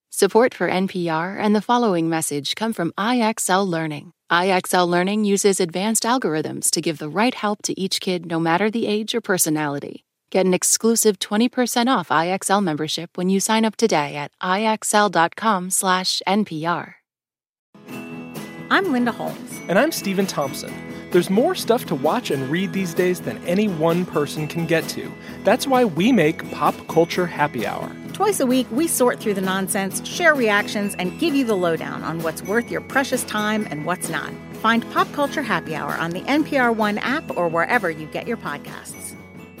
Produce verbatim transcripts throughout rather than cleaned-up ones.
Support for N P R and the following message come from I X L Learning. I X L Learning uses advanced algorithms to give the right help to each kid no matter the age or personality. Get an exclusive twenty percent off I X L membership when you sign up today at ixl.com slash NPR. I'm Linda Holmes. And I'm Stephen Thompson. There's more stuff to watch and read these days than any one person can get to. That's why we make Pop Culture Happy Hour. Twice a week, we sort through the nonsense, share reactions, and give you the lowdown on what's worth your precious time and what's not. Find Pop Culture Happy Hour on the N P R One app or wherever you get your podcasts.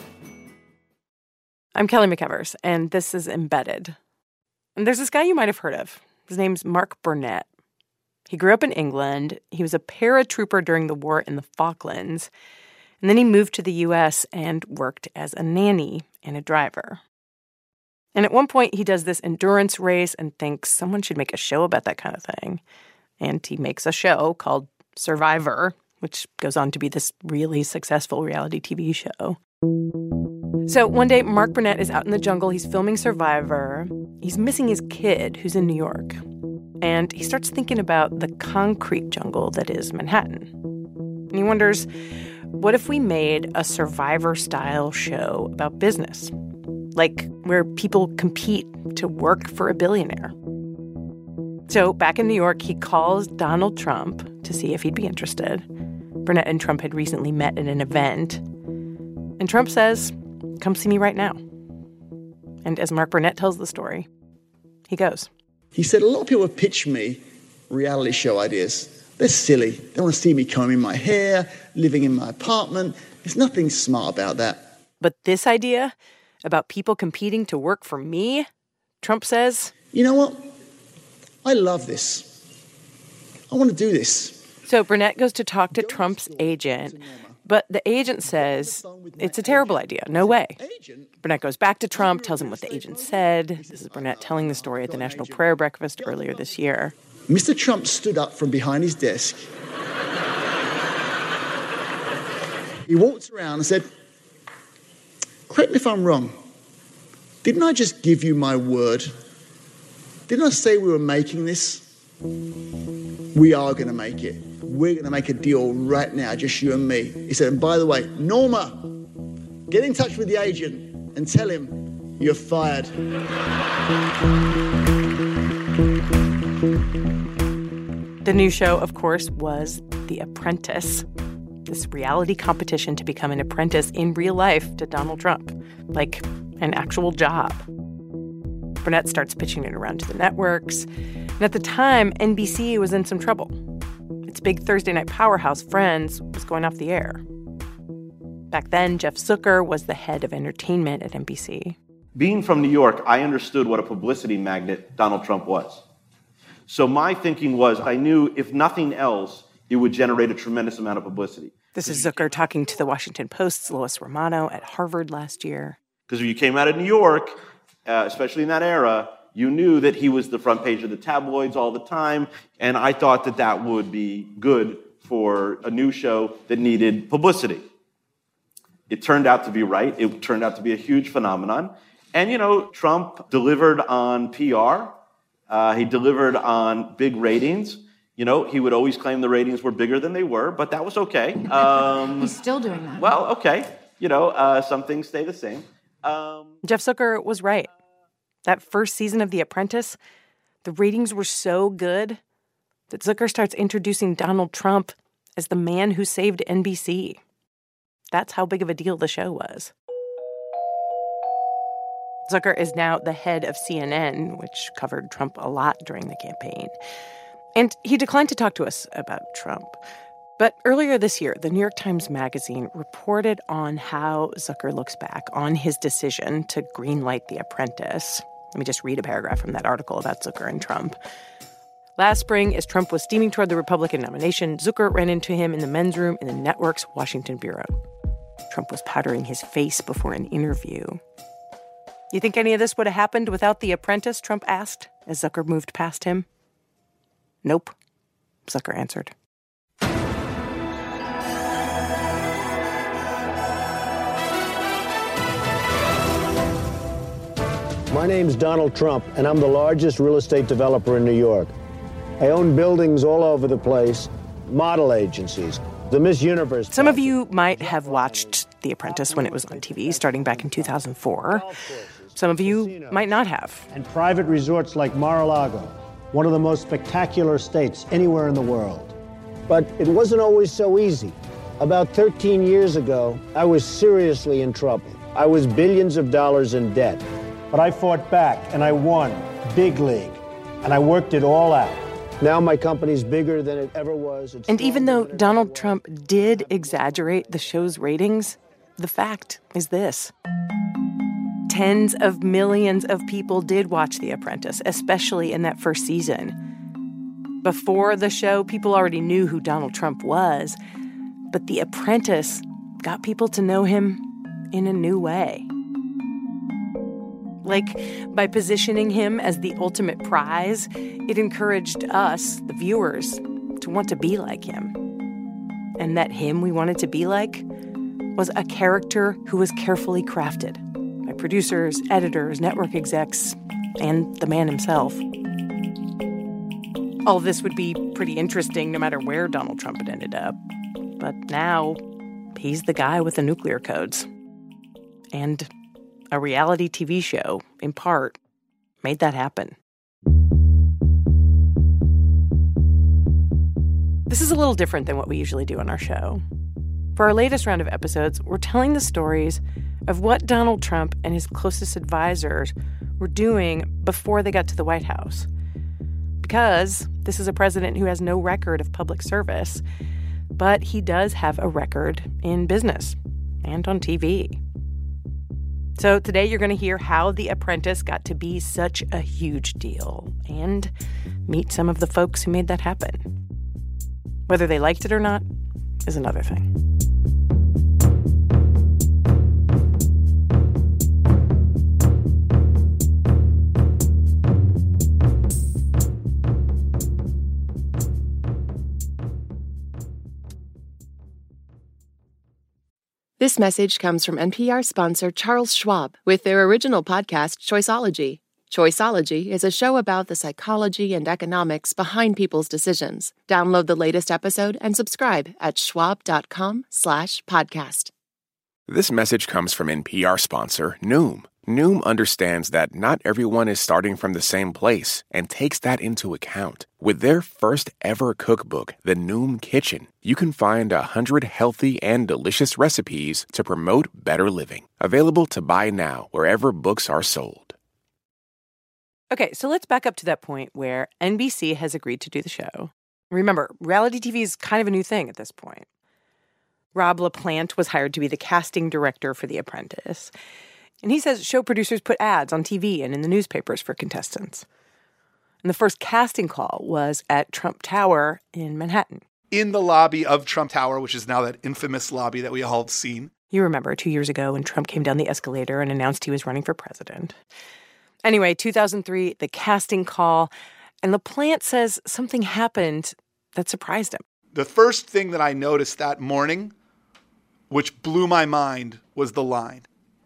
I'm Kelly McEvers, and this is Embedded. And there's this guy you might have heard of. His name's Mark Burnett. He grew up in England. He was a paratrooper during the war in the Falklands. And then he moved to the U S and worked as a nanny and a driver. And at one point, he does this endurance race and thinks someone should make a show about that kind of thing. And he makes a show called Survivor, which goes on to be this really successful reality T V show. So one day, Mark Burnett is out in the jungle. He's filming Survivor. He's missing his kid, who's in New York. And he starts thinking about the concrete jungle that is Manhattan. And he wonders, what if we made a Survivor-style show about business? Like where people compete to work for a billionaire. So back in New York, he calls Donald Trump to see if he'd be interested. Burnett and Trump had recently met at an event. And Trump says, come see me right now. And as Mark Burnett tells the story, he goes. He said, a lot of people have pitched me reality show ideas. They're silly. They want to see me combing my hair, living in my apartment. There's nothing smart about that. But this idea about people competing to work for me, Trump says, you know what? I love this. I want to do this. So Burnett goes to talk to Trump's agent, but the agent says it's a terrible idea. No way. Burnett goes back to Trump, tells him what the agent said. This is Burnett telling the story at the National Prayer Breakfast earlier this year. Mister Trump stood up from behind his desk. He walked around and said, correct me if I'm wrong. Didn't I just give you my word? Didn't I say we were making this? We are going to make it. We're going to make a deal right now, just you and me. He said, and by the way, Norma, get in touch with the agent and tell him you're fired. The new show, of course, was The Apprentice, this reality competition to become an apprentice in real life to Donald Trump, like an actual job. Burnett starts pitching it around to the networks. And at the time, N B C was in some trouble. Its big Thursday night powerhouse, Friends, was going off the air. Back then, Jeff Zucker was the head of entertainment at N B C. Being from New York, I understood what a publicity magnet Donald Trump was. So my thinking was, I knew if nothing else, it would generate a tremendous amount of publicity. This is Zucker talking to the Washington Post's Lois Romano at Harvard last year. Because if you came out of New York, uh, especially in that era, you knew that he was the front page of the tabloids all the time. And I thought that that would be good for a new show that needed publicity. It turned out to be right. It turned out to be a huge phenomenon. And, you know, Trump delivered on P R. Uh, he delivered on big ratings. You know, he would always claim the ratings were bigger than they were, but that was okay. Um, He's still doing that. Well, okay. You know, uh, some things stay the same. Um, Jeff Zucker was right. That first season of The Apprentice, the ratings were so good that Zucker starts introducing Donald Trump as the man who saved N B C. That's how big of a deal the show was. Zucker is now the head of C N N, which covered Trump a lot during the campaign. And he declined to talk to us about Trump. But earlier this year, the New York Times Magazine reported on how Zucker looks back on his decision to greenlight The Apprentice. Let me just read a paragraph from that article about Zucker and Trump. Last spring, as Trump was steaming toward the Republican nomination, Zucker ran into him in the men's room in the network's Washington bureau. Trump was powdering his face before an interview. You think any of this would have happened without The Apprentice? Trump asked as Zucker moved past him. Nope, Zucker answered. My name's Donald Trump, and I'm the largest real estate developer in New York. I own buildings all over the place, model agencies, the Miss Universe. Some of you might have watched The Apprentice when it was on T V, starting back in two thousand four. Some of you might not have. And private resorts like Mar-a-Lago, one of the most spectacular estates anywhere in the world. But it wasn't always so easy. About thirteen years ago, I was seriously in trouble. I was billions of dollars in debt. But I fought back, and I won, big league, and I worked it all out. Now my company's bigger than it ever was. It's and even though Donald Trump did exaggerate the show's ratings, the fact is this. Tens of millions of people did watch The Apprentice, especially in that first season. Before the show, people already knew who Donald Trump was, but The Apprentice got people to know him in a new way. Like, by positioning him as the ultimate prize, it encouraged us, the viewers, to want to be like him. And that him we wanted to be like was a character who was carefully crafted by producers, editors, network execs, and the man himself. All of this would be pretty interesting no matter where Donald Trump had ended up. But now, he's the guy with the nuclear codes. And a reality T V show, in part, made that happen. This is a little different than what we usually do on our show. For our latest round of episodes, we're telling the stories of what Donald Trump and his closest advisors were doing before they got to the White House. Because this is a president who has no record of public service, but he does have a record in business and on T V. So today you're going to hear how The Apprentice got to be such a huge deal and meet some of the folks who made that happen. Whether they liked it or not is another thing. This message comes from N P R sponsor Charles Schwab with their original podcast, Choiceology. Choiceology is a show about the psychology and economics behind people's decisions. Download the latest episode and subscribe at schwab.com slash podcast. This message comes from N P R sponsor Noom. Noom understands that not everyone is starting from the same place and takes that into account. With their first ever cookbook, The Noom Kitchen, you can find a hundred healthy and delicious recipes to promote better living. Available to buy now wherever books are sold. Okay, so let's back up to that point where N B C has agreed to do the show. Remember, reality T V is kind of a new thing at this point. Rob LaPlante was hired to be the casting director for The Apprentice. And he says show producers put ads on T V and in the newspapers for contestants. And the first casting call was at Trump Tower in Manhattan. In the lobby of Trump Tower, which is now that infamous lobby that we all have seen. You remember two years ago when Trump came down the escalator and announced he was running for president. Anyway, two thousand three, the casting call, and LaPlante says something happened that surprised him. The first thing that I noticed that morning, which blew my mind, was the line.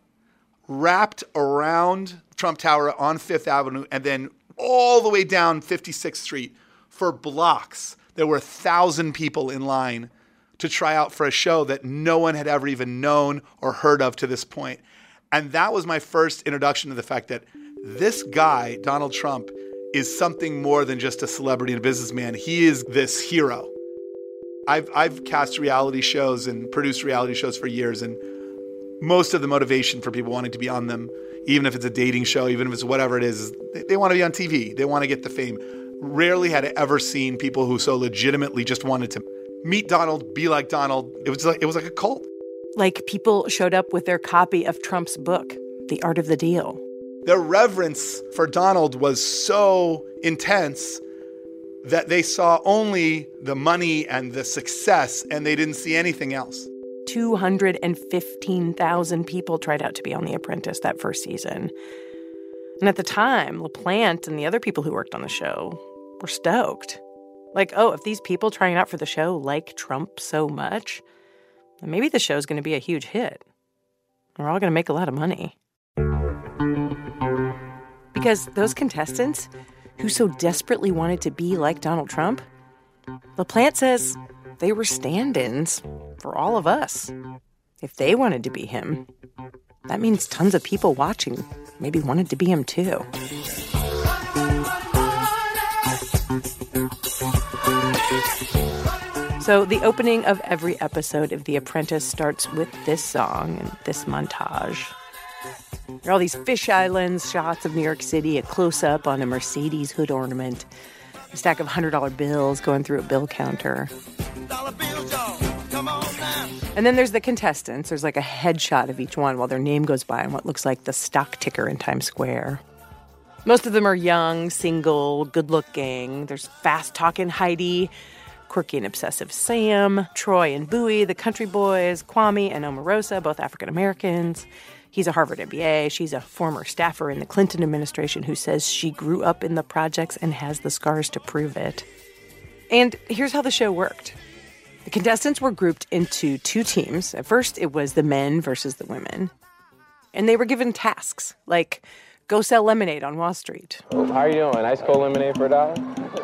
Wrapped around Trump Tower on Fifth Avenue and then all the way down fifty-sixth Street for blocks. There were a thousand people in line to try out for a show that no one had ever even known or heard of to this point. And that was my first introduction to the fact that this guy, Donald Trump, is something more than just a celebrity and a businessman. He is this hero. I've I've cast reality shows and produced reality shows for years, and most of the motivation for people wanting to be on them, even if it's a dating show, even if it's whatever it is, is they, they want to be on T V. They want to get the fame. Rarely had I ever seen people who so legitimately just wanted to meet Donald, be like Donald. It was like it was like a cult. Like people showed up with their copy of Trump's book, The Art of the Deal. Their reverence for Donald was so intense that they saw only the money and the success, and they didn't see anything else. two hundred fifteen thousand people tried out to be on The Apprentice that first season. And at the time, LaPlante and the other people who worked on the show were stoked. Like, oh, if these people trying out for the show like Trump so much, then maybe the show's going to be a huge hit. We're all going to make a lot of money. Because those contestants who so desperately wanted to be like Donald Trump, LaPlante says they were stand-ins for all of us. If they wanted to be him, that means tons of people watching maybe wanted to be him too. So the opening of every episode of The Apprentice starts with this song and this montage. There are all these fish islands, shots of New York City, a close-up on a Mercedes hood ornament, a stack of one hundred dollar bills going through a bill counter. And then there's the contestants. There's like a headshot of each one while their name goes by on what looks like the stock ticker in Times Square. Most of them are young, single, good-looking. There's fast-talking Heidi, quirky and obsessive Sam, Troy and Bowie, the country boys, Kwame and Omarosa, both African-Americans. He's a Harvard M B A. She's a former staffer in the Clinton administration who says she grew up in the projects and has the scars to prove it. And here's how the show worked. The contestants were grouped into two teams. At first, it was the men versus the women. And they were given tasks, like go sell lemonade on Wall Street. Oh, how are you doing? Ice cold lemonade for a dollar?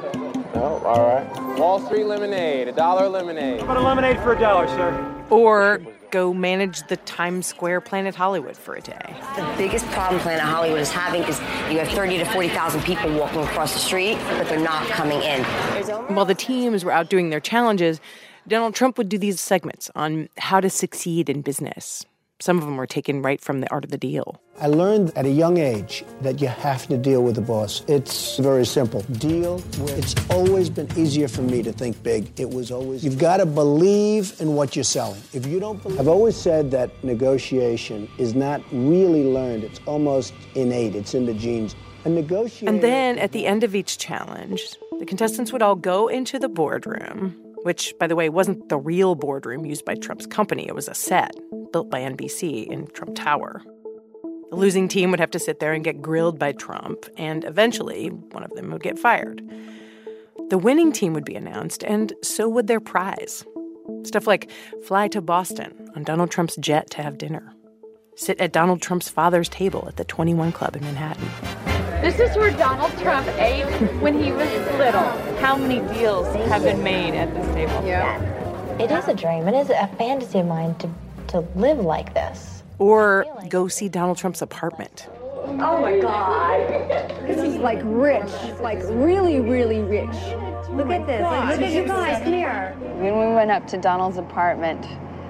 No? All right. Wall Street lemonade, a dollar lemonade. How about a lemonade for a dollar, sir? Or go manage the Times Square Planet Hollywood for a day. The biggest problem Planet Hollywood is having is you have thirty to forty thousand people walking across the street, but they're not coming in. While the teams were out doing their challenges, Donald Trump would do these segments on how to succeed in business. Some of them were taken right from The Art of the Deal. I learned at a young age that you have to deal with the boss. It's very simple. Deal with. It's always been easier for me to think big. It was always, you've got to believe in what you're selling. If you don't believe, I've always said that negotiation is not really learned. It's almost innate. It's in the genes. A negotiator. And then at the end of each challenge, the contestants would all go into the boardroom, which, by the way, wasn't the real boardroom used by Trump's company. It was a set built by N B C in Trump Tower. The losing team would have to sit there and get grilled by Trump, and eventually one of them would get fired. The winning team would be announced, and so would their prize. Stuff like fly to Boston on Donald Trump's jet to have dinner. Sit at Donald Trump's father's table at the twenty-one Club in Manhattan. This is where Donald Trump ate when he was little. How many deals have been made at this table? Yeah. It is a dream. It is a fantasy of mine to, to live like this. Or go see Donald Trump's apartment. Oh, my God. This is, like, rich. Like, really, really rich. Look at this. Like, look at you guys. Come here. When we went up to Donald's apartment,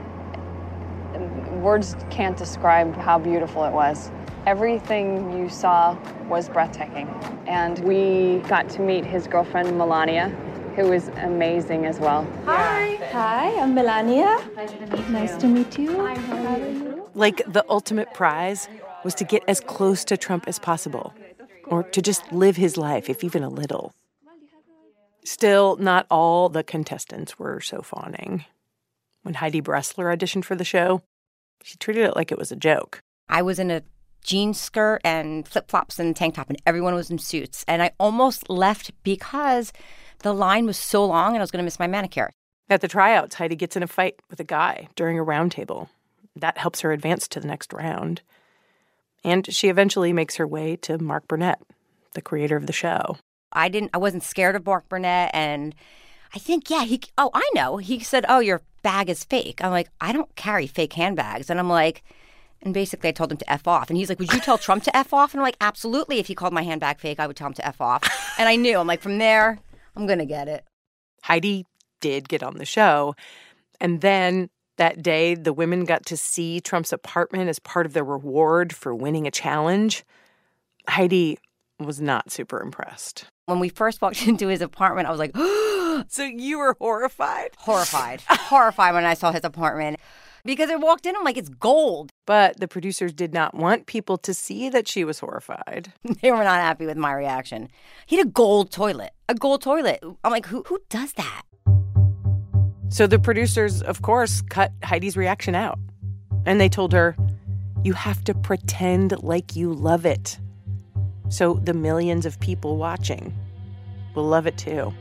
words can't describe how beautiful it was. Everything you saw was breathtaking. And we got to meet his girlfriend, Melania, who is amazing as well. Hi. Hi, I'm Melania. Nice to meet you. Hi, how are you? Like, the ultimate prize was to get as close to Trump as possible, or to just live his life, if even a little. Still, not all the contestants were so fawning. When Heidi Bressler auditioned for the show, she treated it like it was a joke. I was in a jean skirt and flip-flops and tank top, and everyone was in suits. And I almost left because the line was so long and I was going to miss my manicure. At the tryouts, Heidi gets in a fight with a guy during a round table. That helps her advance to the next round. And she eventually makes her way to Mark Burnett, the creator of the show. I didn't. I wasn't scared of Mark Burnett, and I think, yeah, he, oh, I know. He said, oh, your bag is fake. I'm like, I don't carry fake handbags. And I'm like, and basically I told him to F off. And he's like, would you tell Trump to F off? And I'm like, absolutely. If he called my handbag fake, I would tell him to F off. And I knew. I'm like, from there, I'm going to get it. Heidi did get on the show. And then that day, the women got to see Trump's apartment as part of their reward for winning a challenge. Heidi was not super impressed. When we first walked into his apartment, I was like, so you were horrified? Horrified. Horrified when I saw his apartment. Because I walked in, I'm like, it's gold. But the producers did not want people to see that she was horrified. They were not happy with my reaction. He had a gold toilet. A gold toilet. I'm like, who who does that? So the producers, of course, cut Heidi's reaction out. And they told her, you have to pretend like you love it. So the millions of people watching will love it too.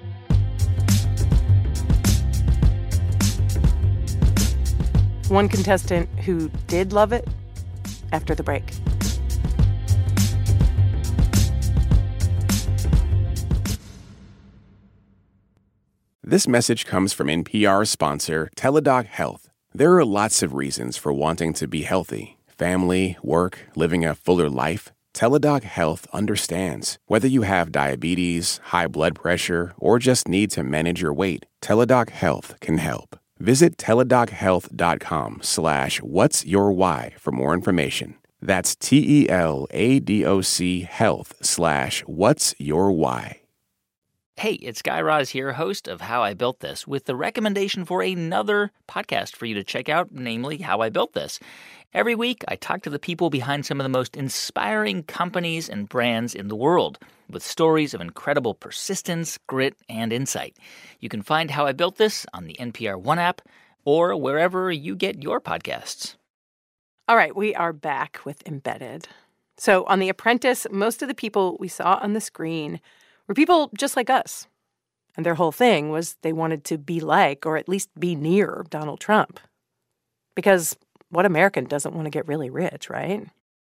One contestant who did love it, after the break. This message comes from N P R sponsor Teladoc Health. There are lots of reasons for wanting to be healthy. Family, work, living a fuller life. Teladoc Health understands. Whether you have diabetes, high blood pressure, or just need to manage your weight, Teladoc Health can help. Visit teladochealth.com slash what's your why for more information. That's T-E-L-A-D-O-C health slash what's your why. Hey, it's Guy Raz here, host of How I Built This, with the recommendation for another podcast for you to check out, namely How I Built This. Every week, I talk to the people behind some of the most inspiring companies and brands in the world, with stories of incredible persistence, grit, and insight. You can find How I Built This on the N P R One app or wherever you get your podcasts. All right, we are back with Embedded. So on The Apprentice, most of the people we saw on the screen were people just like us. And their whole thing was they wanted to be like, or at least be near, Donald Trump. Because what American doesn't want to get really rich, right?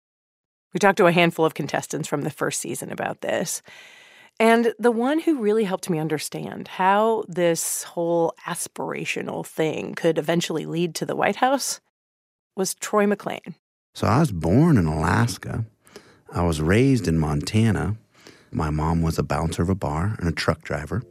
We talked to a handful of contestants from the first season about this. And the one who really helped me understand how this whole aspirational thing could eventually lead to the White House was Troy McClain. So I was born in Alaska. I was raised in Montana. My mom was a bouncer of a bar and a truck driver.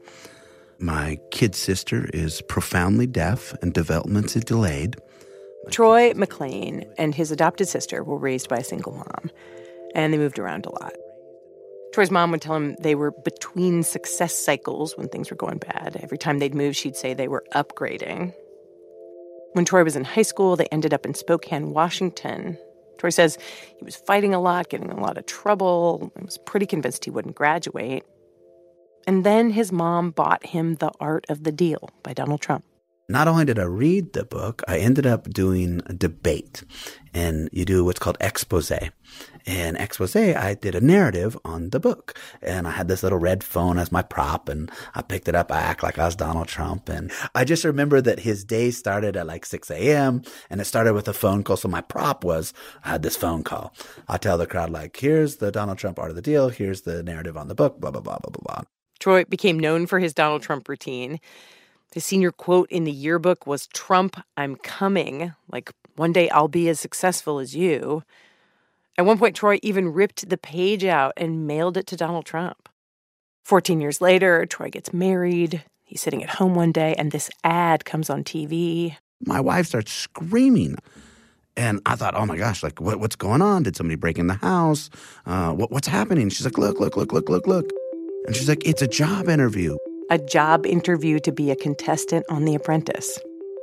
My kid sister is profoundly deaf and developmentally delayed. Troy McClain and his adopted sister were raised by a single mom, and they moved around a lot. Troy's mom would tell him they were between success cycles when things were going bad. Every time they'd move, she'd say they were upgrading. When Troy was in high school, they ended up in Spokane, Washington. Troy says he was fighting a lot, getting in a lot of trouble, and was pretty convinced he wouldn't graduate. And then his mom bought him The Art of the Deal by Donald Trump. Not only did I read the book, I ended up doing a debate. And you do what's called expose. And expose, I did a narrative on the book. And I had this little red phone as my prop, and I picked it up. I act like I was Donald Trump. And I just remember that his day started at like six a.m. and it started with a phone call. So my prop was, I had this phone call. I tell the crowd, like, here's the Donald Trump Art of the Deal. Here's the narrative on the book, blah, blah, blah, blah, blah, blah. Troy became known for his Donald Trump routine. His senior quote in the yearbook was, "Trump, I'm coming. Like, one day I'll be as successful as you." At one point, Troy even ripped the page out and mailed it to Donald Trump. Fourteen years later, Troy gets married. He's sitting at home one day, and this ad comes on T V. My wife starts screaming. And I thought, oh, my gosh, like, what, what's going on? Did somebody break in the house? Uh, what, what's happening? She's like, look, look, look, look, look, look. And she's like, it's a job interview. A job interview to be a contestant on The Apprentice.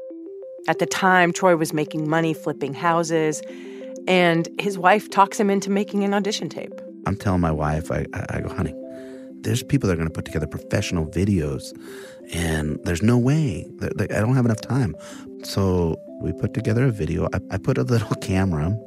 At the time, Troy was making money flipping houses, and his wife talks him into making an audition tape. I'm telling my wife, I, I, I go, honey, there's people that are going to put together professional videos, and there's no way. I don't have enough time. So we put together a video. I, I put a little camera,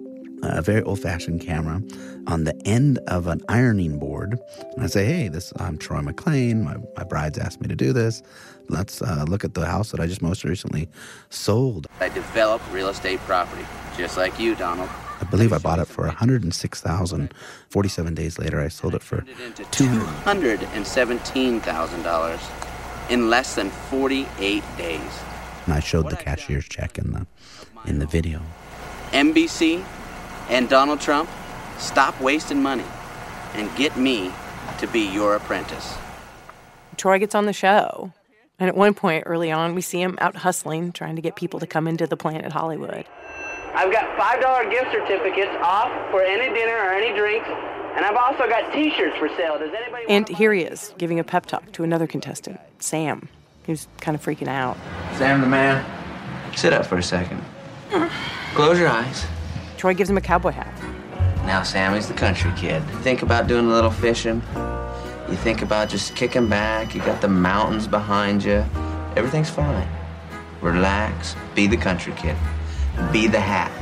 a very old-fashioned camera, on the end of an ironing board. And I say, hey, this I'm Troy McClain. My, my bride's asked me to do this. Let's uh, look at the house that I just most recently sold. I develop real estate property, just like you, Donald. I believe I bought it for one hundred six thousand dollars. forty-seven days later, I sold it for two hundred seventeen thousand dollars in less than forty-eight days. And I showed the cashier's check in the in the video. N B C and Donald Trump, stop wasting money and get me to be your apprentice. Troy gets on the show. And at one point early on, we see him out hustling, trying to get people to come into the Planet Hollywood. I've got five dollar gift certificates off for any dinner or any drinks. And I've also got T-shirts for sale. Does anybody And here he is, giving a pep talk to another contestant, Sam, who's kind of freaking out. Sam the man, sit up for a second. Close your eyes. Troy gives him a cowboy hat. Now Sammy's the country kid. Think about doing a little fishing. You think about just kicking back. You got the mountains behind you. Everything's fine. Relax. Be the country kid. Be the hat.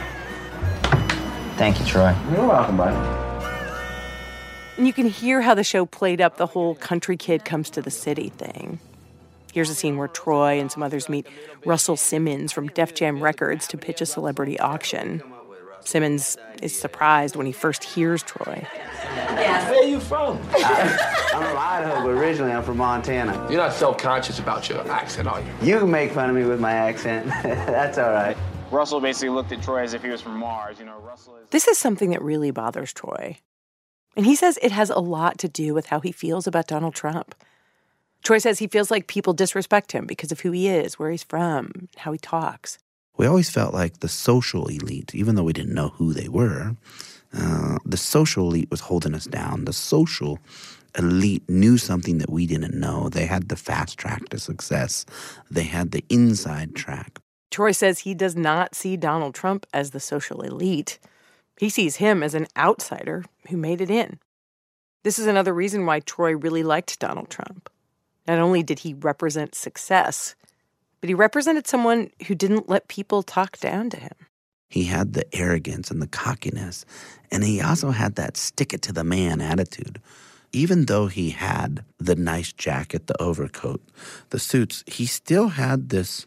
Thank you, Troy. You're welcome, buddy. And you can hear how the show played up the whole country kid comes to the city thing. Here's a scene where Troy and some others meet Russell Simmons from Def Jam Records to pitch a celebrity auction. Simmons is surprised when he first hears Troy. Yeah. Where are you from? I, I'm from Idaho, but originally I'm from Montana. You're not self-conscious about your accent, are you? You can make fun of me with my accent. That's all right. Russell basically looked at Troy as if he was from Mars. You know, Russell is... This is something that really bothers Troy. And he says it has a lot to do with how he feels about Donald Trump. Troy says he feels like people disrespect him because of who he is, where he's from, how he talks. We always felt like the social elite, even though we didn't know who they were, uh, the social elite was holding us down. The social elite knew something that we didn't know. They had the fast track to success. They had the inside track. Troy says he does not see Donald Trump as the social elite. He sees him as an outsider who made it in. This is another reason why Troy really liked Donald Trump. Not only did he represent success, but he represented someone who didn't let people talk down to him. He had the arrogance and the cockiness, and he also had that stick-it-to-the-man attitude. Even though he had the nice jacket, the overcoat, the suits, he still had this,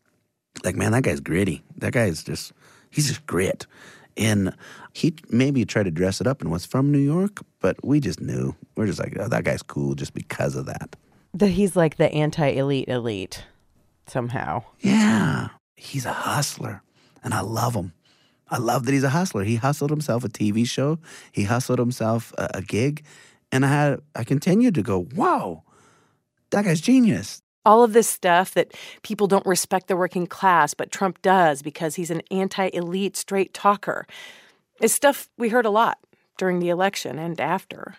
like, man, that guy's gritty. That guy is just, he's just grit. And he maybe tried to dress it up and was from New York, but we just knew. We're just like, oh, that guy's cool just because of that. That he's like the anti-elite elite somehow. Yeah. He's a hustler, and I love him. I love that he's a hustler. He hustled himself a T V show. He hustled himself a, a gig. And I had I continued to go, wow, that guy's genius. All of this stuff that people don't respect the working class, but Trump does because he's an anti-elite straight talker, is stuff we heard a lot during the election and after.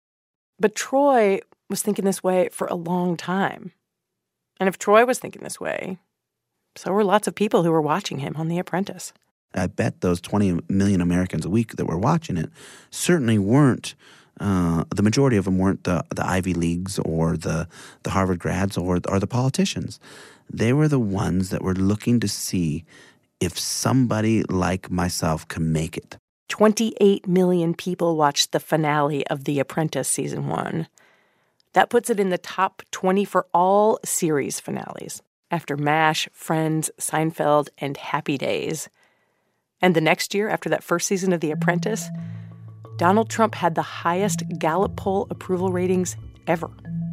But Troy was thinking this way for a long time. And if Troy was thinking this way, so were lots of people who were watching him on The Apprentice. I bet those twenty million Americans a week that were watching it certainly weren't, uh, the majority of them weren't the, the Ivy Leagues or the, the Harvard grads or, or the politicians. They were the ones that were looking to see if somebody like myself can make it. twenty-eight million people watched the finale of The Apprentice Season one. That puts it in the top twenty for all series finales, after MASH, Friends, Seinfeld, and Happy Days. And the next year, after that first season of The Apprentice, Donald Trump had the highest Gallup poll approval ratings ever.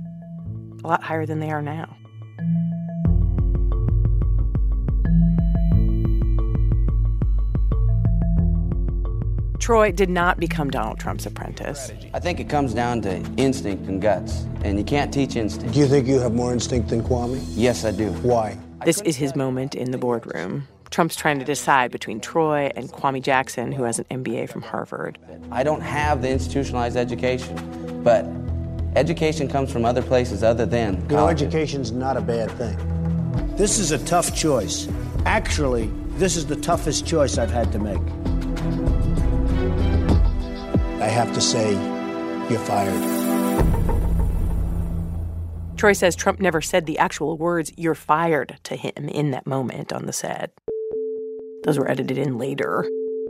A lot higher than they are now. Troy did not become Donald Trump's apprentice. I think it comes down to instinct and guts, and you can't teach instinct. Do you think you have more instinct than Kwame? Yes, I do. Why? This is his moment in the boardroom. Trump's trying to decide between Troy and Kwame Jackson, who has an M B A from Harvard. I don't have the institutionalized education, but education comes from other places other than You know, education's not a bad thing. This is a tough choice. Actually, this is the toughest choice I've had to make. I have to say, you're fired. Troy says Trump never said the actual words, "you're fired," to him in that moment on the set. Those were edited in later.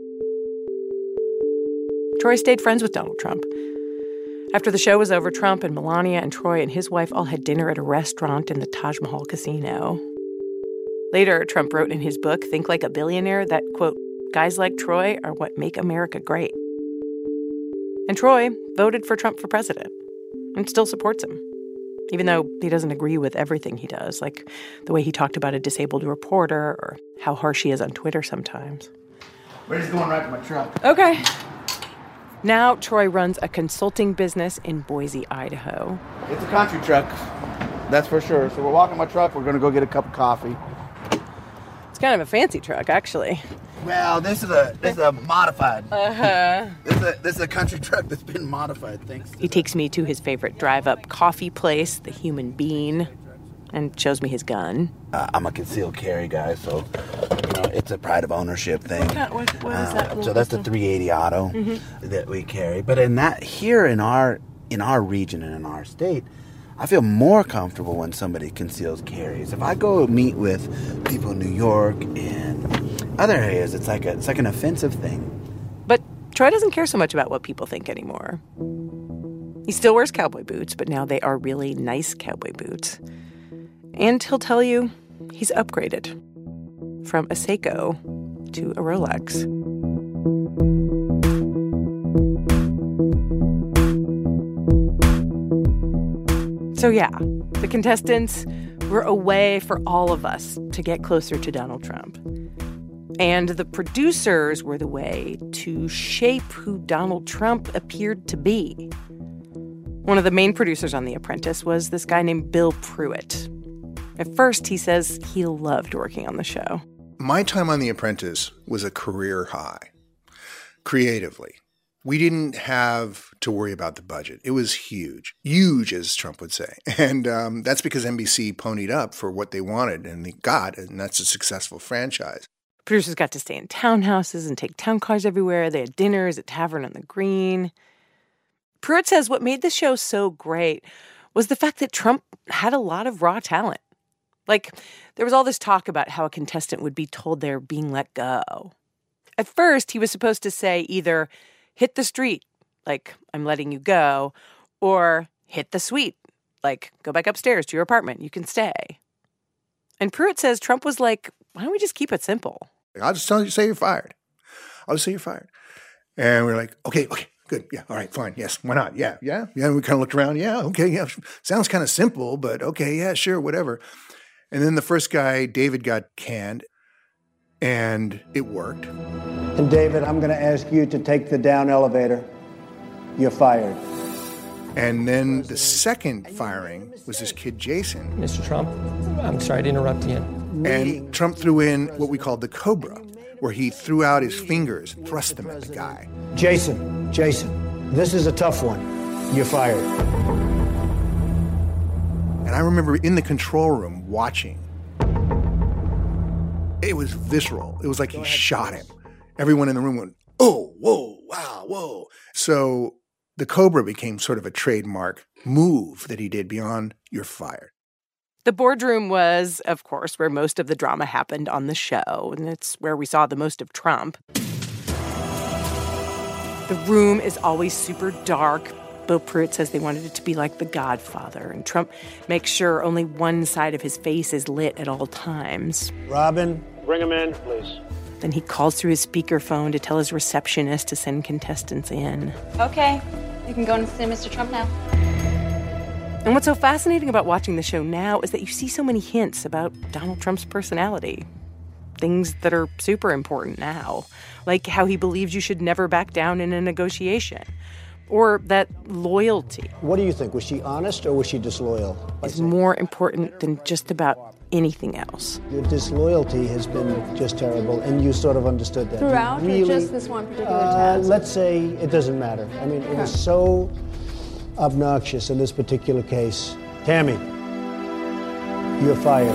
Troy stayed friends with Donald Trump. After the show was over, Trump and Melania and Troy and his wife all had dinner at a restaurant in the Taj Mahal casino. Later, Trump wrote in his book, Think Like a Billionaire, that, quote, guys like Troy are what make America great. And Troy voted for Trump for president and still supports him, even though he doesn't agree with everything he does, like the way he talked about a disabled reporter or how harsh he is on Twitter sometimes. We're just going right to my truck. Okay. Now Troy runs a consulting business in Boise, Idaho. It's a country truck, that's for sure. So we're walking my truck. We're going to go get a cup of coffee. It's kind of a fancy truck, actually. Well, this is a this is a modified. Uh-huh. This is a, this is a country truck that's been modified, thanks to He takes me to his favorite drive-up coffee place, the Human Bean, and shows me his gun. Uh, I'm a concealed carry guy, so you know it's a pride of ownership thing. What, what, what is that? Uh, so that's the three eighty auto Mm-hmm. that we carry. But in that here in our in our region and in our state, I feel more comfortable when somebody conceals carries. If I go meet with people in New York and other areas, it's like a, it's like an offensive thing. But Troy doesn't care so much about what people think anymore. He still wears cowboy boots, but now they are really nice cowboy boots. And he'll tell you he's upgraded from a Seiko to a Rolex. So yeah, the contestants were a way for all of us to get closer to Donald Trump. And the producers were the way to shape who Donald Trump appeared to be. One of the main producers on The Apprentice was this guy named Bill Pruitt. At first, he says he loved working on the show. My time on The Apprentice was a career high, creatively. We didn't have to worry about the budget. It was huge. Huge, as Trump would say. And um, that's because N B C ponied up for what they wanted, and they got, and that's a successful franchise. Producers got to stay in townhouses and take town cars everywhere. They had dinners at Tavern on the Green. Pruitt says what made the show so great was the fact that Trump had a lot of raw talent. Like, there was all this talk about how a contestant would be told they're being let go. At first, he was supposed to say either hit the street, like, I'm letting you go, or hit the suite, like, go back upstairs to your apartment, you can stay. And Pruitt says Trump was like, why don't we just keep it simple? I'll just tell you, say you're fired. I'll just say you're fired. And we're like, okay, okay, good, yeah, all right, fine, yes, why not? Yeah, yeah, yeah. And we kind of looked around, yeah, okay, yeah, sounds kind of simple, but okay, yeah, sure, whatever. And then the first guy, David, got canned, and it worked. And David, I'm going to ask you to take the down elevator. You're fired. And then the second firing was this kid, Jason. Mister Trump, I'm sorry to interrupt you. And Trump threw in what we called the Cobra, where he threw out his fingers and thrust them at the guy. Jason, Jason, this is a tough one. You're fired. And I remember in the control room watching. It was visceral. It was like he shot him. Everyone in the room went, oh, whoa, wow, whoa. So the Cobra became sort of a trademark move that he did beyond you're fired. The boardroom was, of course, where most of the drama happened on the show, and it's where we saw the most of Trump. The room is always super dark. Bill Pruitt says they wanted it to be like The Godfather, and Trump makes sure only one side of his face is lit at all times. Robin, bring him in, please. Then he calls through his speakerphone to tell his receptionist to send contestants in. Okay, you can go and see Mister Trump now. And what's so fascinating about watching the show now is that you see so many hints about Donald Trump's personality. Things that are super important now, like how he believes you should never back down in a negotiation. Or that loyalty. What do you think? Was she honest or was she disloyal? Is more important than just about anything else. Your disloyalty has been just terrible, and you sort of understood that. Throughout, really, or just this one particular uh, task? Let's say it doesn't matter. I mean, it was so obnoxious in this particular case. Tammy, you're fired.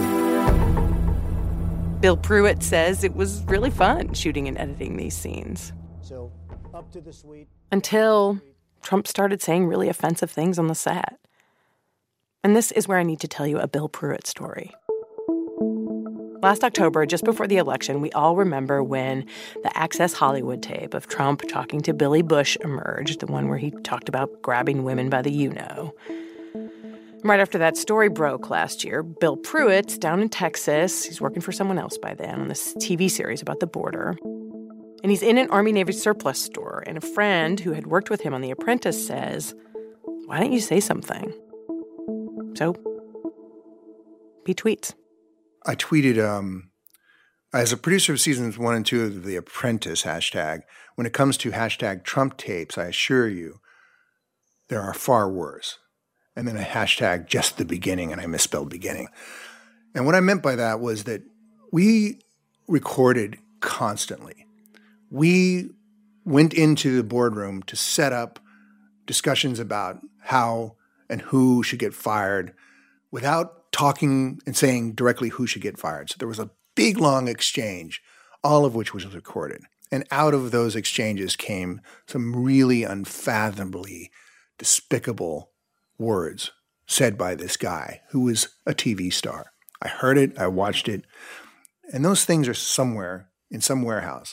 Bill Pruitt says it was really fun shooting and editing these scenes. So, up to the suite. Until Trump started saying really offensive things on the set. And this is where I need to tell you a Bill Pruitt story. Last October, just before the election, we all remember when the Access Hollywood tape of Trump talking to Billy Bush emerged, the one where he talked about grabbing women by the you-know. Right after that story broke last year, Bill Pruitt's down in Texas. He's working for someone else by then on this T V series about the border. And he's in an Army-Navy surplus store, and a friend who had worked with him on The Apprentice says, why don't you say something? So he tweets. I tweeted, um, as a producer of seasons one and two of The Apprentice, hashtag, when it comes to hashtag Trump tapes, I assure you, there are far worse. And then a hashtag just the beginning, and I misspelled beginning. And what I meant by that was that we recorded constantly. We went into the boardroom to set up discussions about how and who should get fired without talking and saying directly who should get fired. So there was a big, long exchange, all of which was recorded. And out of those exchanges came some really unfathomably despicable words said by this guy who was a T V star. I heard it, I watched it, and those things are somewhere in some warehouse.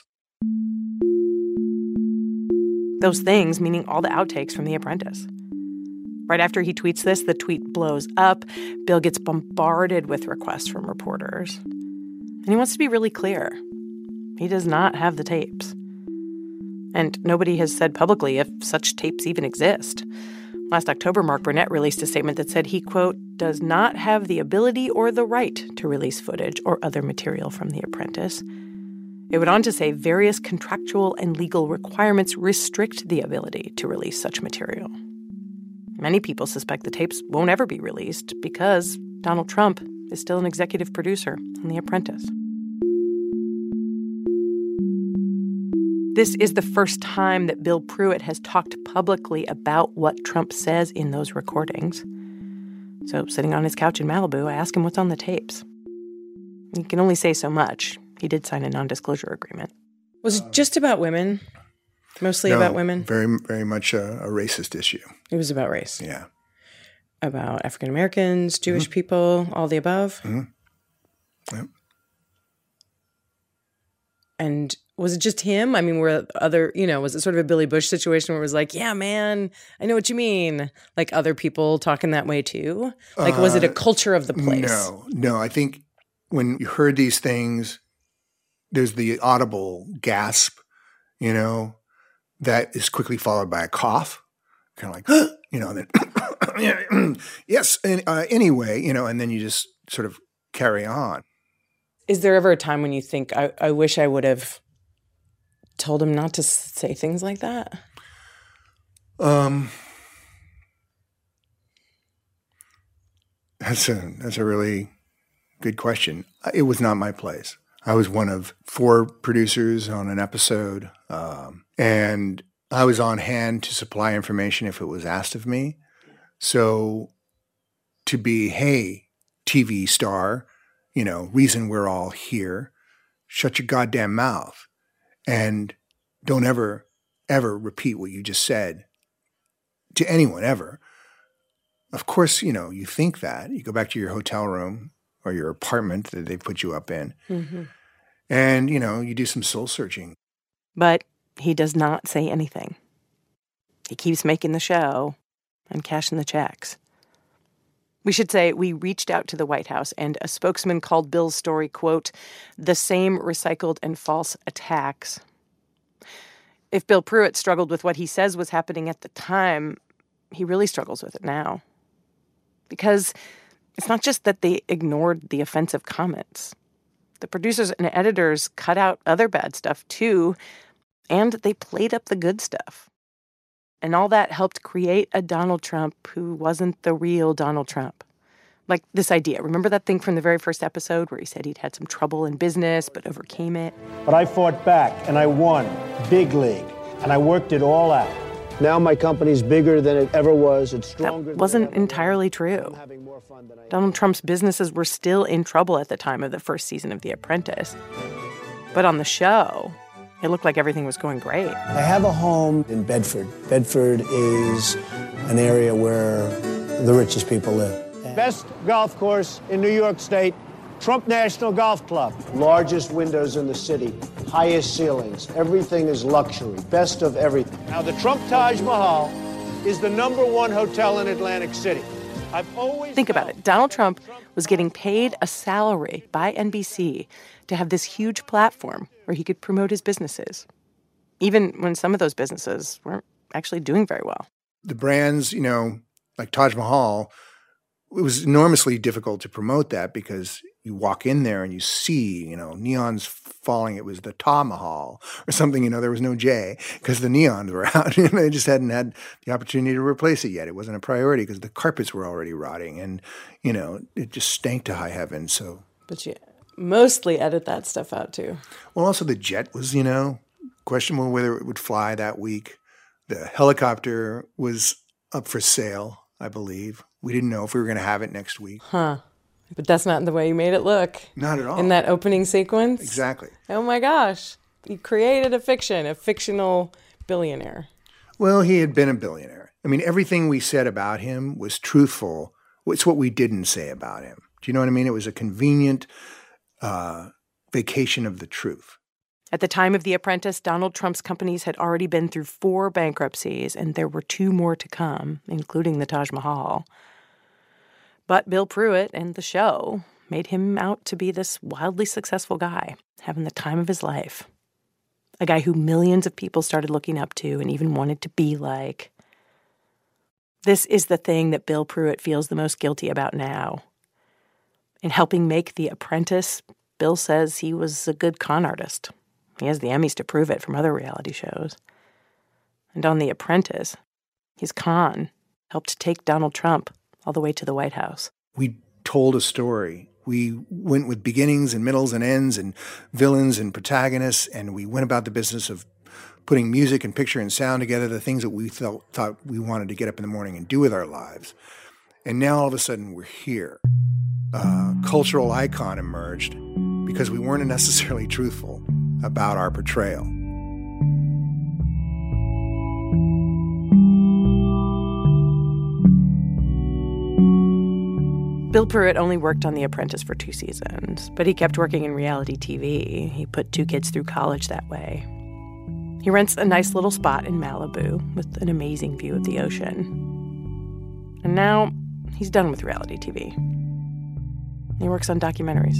Those things meaning all the outtakes from The Apprentice. Right after he tweets this, the tweet blows up. Bill gets bombarded with requests from reporters. And he wants to be really clear. He does not have the tapes. And nobody has said publicly if such tapes even exist. Last October, Mark Burnett released a statement that said he, quote, does not have the ability or the right to release footage or other material from The Apprentice. It went on to say various contractual and legal requirements restrict the ability to release such material. Many people suspect the tapes won't ever be released because Donald Trump is still an executive producer on The Apprentice. This is the first time that Bill Pruitt has talked publicly about what Trump says in those recordings. So, sitting on his couch in Malibu, I asked him what's on the tapes. He can only say so much. He did sign a non-disclosure agreement. Was it just about women? Mostly no, about women? Very, very much a, a racist issue. It was about race? Yeah. About African Americans, Jewish mm-hmm. people, all the above? Mm-hmm. Yep. And was it just him? I mean, were other, you know, was it sort of a Billy Bush situation where it was like, yeah, man, I know what you mean. Like other people talking that way too? Like, uh, was it a culture of the place? No, no. I think when you heard these things, there's the audible gasp, you know, that is quickly followed by a cough, kind of like, you know, and then, yes, uh, anyway, you know, and then you just sort of carry on. Is there ever a time when you think, I, I wish I would have told him not to say things like that? Um, that's a that's a really good question. It was not my place. I was one of four producers on an episode, um, and I was on hand to supply information if it was asked of me. So to be, hey, T V star, you know, reason we're all here, shut your goddamn mouth and don't ever, ever repeat what you just said to anyone ever. Of course, you know, you think that. You go back to your hotel room or your apartment that they put you up in, mm-hmm. and, you know, you do some soul searching. But he does not say anything. He keeps making the show and cashing the checks. We should say we reached out to the White House, and a spokesman called Bill's story, quote, the same recycled and false attacks. If Bill Pruitt struggled with what he says was happening at the time, he really struggles with it now. Because it's not just that they ignored the offensive comments. The producers and editors cut out other bad stuff, too, and they played up the good stuff. And all that helped create a Donald Trump who wasn't the real Donald Trump. Like this idea. Remember that thing from the very first episode where he said he'd had some trouble in business but overcame it? But I fought back and I won. Big league. And I worked it all out. Now my company's bigger than it ever was. It's stronger. That wasn't entirely true. Donald Trump's businesses were still in trouble at the time of the first season of The Apprentice. But on the show, it looked like everything was going great. I have a home in Bedford. Bedford is an area where the richest people live. Best golf course in New York State, Trump National Golf Club. Largest windows in the city, highest ceilings. Everything is luxury, best of everything. Now, the Trump Taj Mahal is the number one hotel in Atlantic City. I've always Think about it. Donald Trump was getting paid a salary by N B C to have this huge platform where he could promote his businesses, even when some of those businesses weren't actually doing very well. The brands, you know, like Taj Mahal, it was enormously difficult to promote that because you walk in there and you see, you know, neons falling. It was the Taj Mahal or something, you know, there was no J because the neons were out and they just hadn't had the opportunity to replace it yet. It wasn't a priority because the carpets were already rotting and, you know, it just stank to high heaven. So, But you mostly edit that stuff out too. Well, also the jet was, you know, questionable whether it would fly that week. The helicopter was up for sale, I believe. We didn't know if we were going to have it next week. Huh. But that's not the way you made it look. Not at all. In that opening sequence? Exactly. Oh my gosh. You created a fiction, a fictional billionaire. Well, he had been a billionaire. I mean, everything we said about him was truthful. It's what we didn't say about him. Do you know what I mean? It was a convenient uh, vacation of the truth. At the time of The Apprentice, Donald Trump's companies had already been through four bankruptcies, and there were two more to come, including the Taj Mahal. But Bill Pruitt and the show made him out to be this wildly successful guy, having the time of his life. a guy who millions of people started looking up to and even wanted to be like. This is the thing that Bill Pruitt feels the most guilty about now. In helping make The Apprentice, Bill says he was a good con artist. He has the Emmys to prove it from other reality shows. And on The Apprentice, his con helped take Donald Trump all the way to the White House. We told a story. We went with beginnings and middles and ends and villains and protagonists, and we went about the business of putting music and picture and sound together, the things that we felt, thought we wanted to get up in the morning and do with our lives. And now all of a sudden we're here. A cultural icon emerged because we weren't necessarily truthful about our portrayal. Bill Pruitt only worked on The Apprentice for two seasons, but he kept working in reality T V. He put two kids through college that way. He rents a nice little spot in Malibu with an amazing view of the ocean. And now he's done with reality T V. He works on documentaries.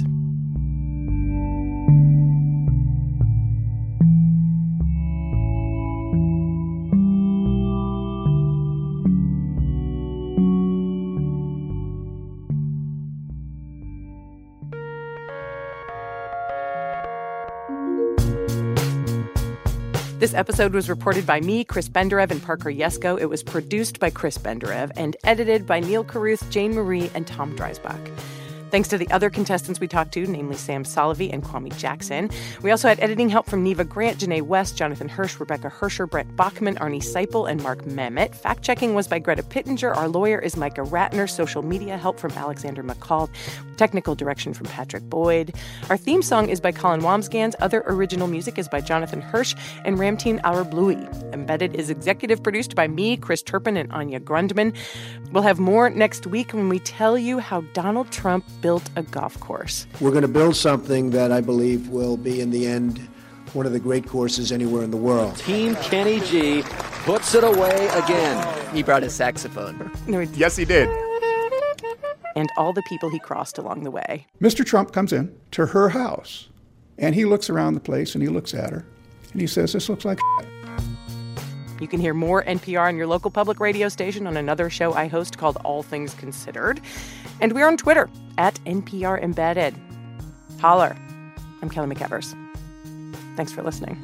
This episode was reported by me, Chris Benderev, and Parker Yesko. It was produced by Chris Benderev and edited by Neil Carruth, Jane Marie, and Tom Dreisbach. Thanks to the other contestants we talked to, namely Sam Solovey and Kwame Jackson. We also had editing help from Neva Grant, Janae West, Jonathan Hirsch, Rebecca Hersher, Brett Bachman, Arnie Seipel, and Mark Memmott. Fact-checking was by Greta Pittenger. Our lawyer is Micah Ratner. Social media help from Alexander McCall. Technical direction from Patrick Boyd. Our theme song is by Colin Wamsgans. Other original music is by Jonathan Hirsch and Ramtin Arablouei. Embedded is executive produced by me, Chris Turpin, and Anya Grundman. We'll have more next week when we tell you how Donald Trump built a golf course. We're going to build something that I believe will be, in the end, one of the great courses anywhere in the world. Team Kenny G puts it away again. He brought his saxophone. No, yes, he did. And all the people he crossed along the way. Mister Trump comes in to her house, and he looks around the place, and he looks at her, and he says, "This looks like shit." You can hear more N P R on your local public radio station on another show I host called All Things Considered. And we're on Twitter, at N P R Embedded. Holler. I'm Kelly McEvers. Thanks for listening.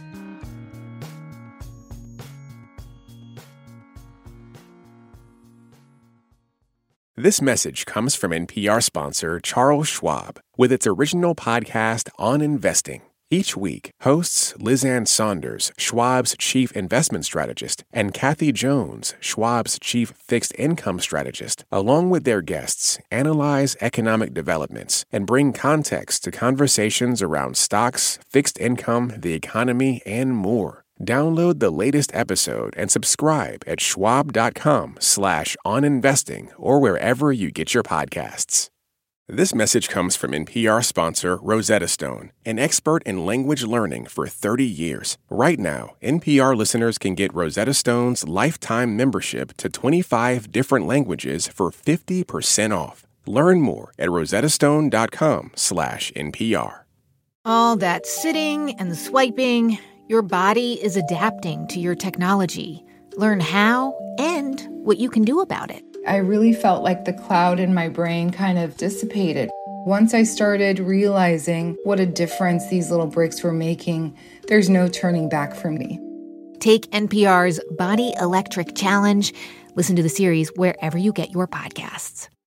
This message comes from N P R sponsor Charles Schwab with its original podcast on investing. Each week, hosts Liz Ann Saunders, Schwab's chief investment strategist, and Kathy Jones, Schwab's chief fixed income strategist, along with their guests, analyze economic developments and bring context to conversations around stocks, fixed income, the economy, and more. Download the latest episode and subscribe at schwab.com slash on investing or wherever you get your podcasts. This message comes from N P R sponsor Rosetta Stone, an expert in language learning for thirty years. Right now, N P R listeners can get Rosetta Stone's lifetime membership to twenty-five different languages for fifty percent off. Learn more at rosettastone.com slash NPR. All that sitting and swiping, your body is adapting to your technology. Learn how and what you can do about it. I really felt like the cloud in my brain kind of dissipated. Once I started realizing what a difference these little breaks were making, there's no turning back for me. Take N P R's Body Electric Challenge. Listen to the series wherever you get your podcasts.